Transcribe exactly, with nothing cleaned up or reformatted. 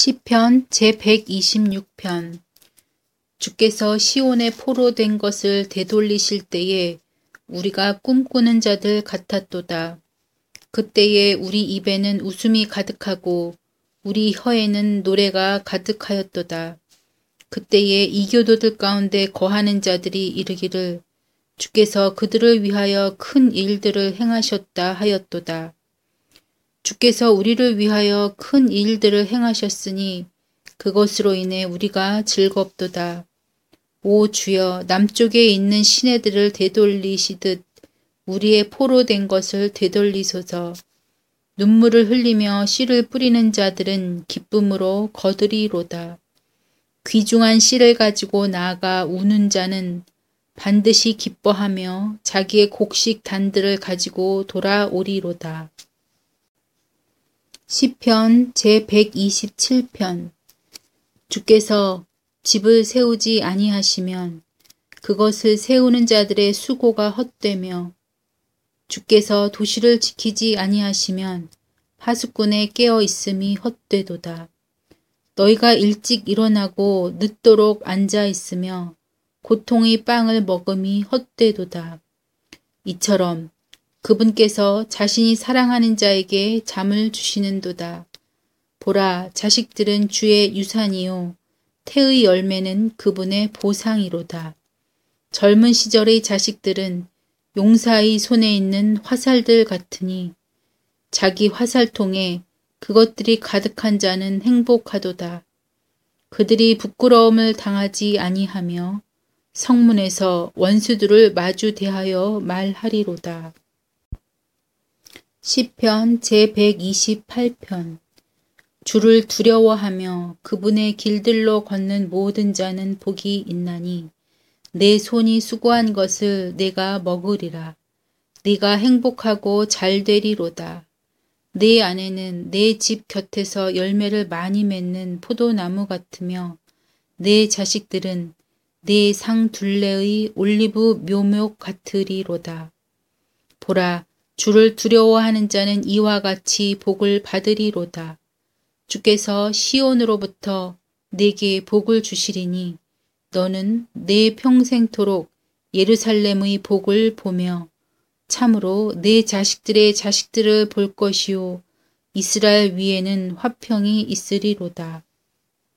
시편 제백이십육 편. 주께서 시온에 포로된 것을 되돌리실 때에 우리가 꿈꾸는 자들 같았도다. 그때에 우리 입에는 웃음이 가득하고 우리 혀에는 노래가 가득하였도다. 그때에 이교도들 가운데 거하는 자들이 이르기를 주께서 그들을 위하여 큰 일들을 행하셨다 하였도다. 주께서 우리를 위하여 큰 일들을 행하셨으니 그것으로 인해 우리가 즐겁도다. 오 주여, 남쪽에 있는 시내들을 되돌리시듯 우리의 포로된 것을 되돌리소서. 눈물을 흘리며 씨를 뿌리는 자들은 기쁨으로 거두리로다. 귀중한 씨를 가지고 나아가 우는 자는 반드시 기뻐하며 자기의 곡식 단들을 가지고 돌아오리로다. 시편 제백이십칠 편. 주께서 집을 세우지 아니하시면 그것을 세우는 자들의 수고가 헛되며 주께서 도시를 지키지 아니하시면 파수꾼의 깨어 있음이 헛되도다. 너희가 일찍 일어나고 늦도록 앉아 있으며 고통의 빵을 먹음이 헛되도다. 이처럼 그분께서 자신이 사랑하는 자에게 잠을 주시는도다. 보라, 자식들은 주의 유산이요 태의 열매는 그분의 보상이로다. 젊은 시절의 자식들은 용사의 손에 있는 화살들 같으니 자기 화살통에 그것들이 가득한 자는 행복하도다. 그들이 부끄러움을 당하지 아니하며 성문에서 원수들을 마주 대하여 말하리로다. 시편 제백이십팔 편. 주를 두려워하며 그분의 길들로 걷는 모든 자는 복이 있나니 내 손이 수고한 것을 내가 먹으리라. 네가 행복하고 잘 되리로다. 내 아내는 내 집 곁에서 열매를 많이 맺는 포도나무 같으며 내 자식들은 내 상 둘레의 올리브 묘목 같으리로다. 보라, 주를 두려워하는 자는 이와 같이 복을 받으리로다. 주께서 시온으로부터 내게 복을 주시리니 너는 내 평생토록 예루살렘의 복을 보며 참으로 내 자식들의 자식들을 볼 것이요 이스라엘 위에는 화평이 있으리로다.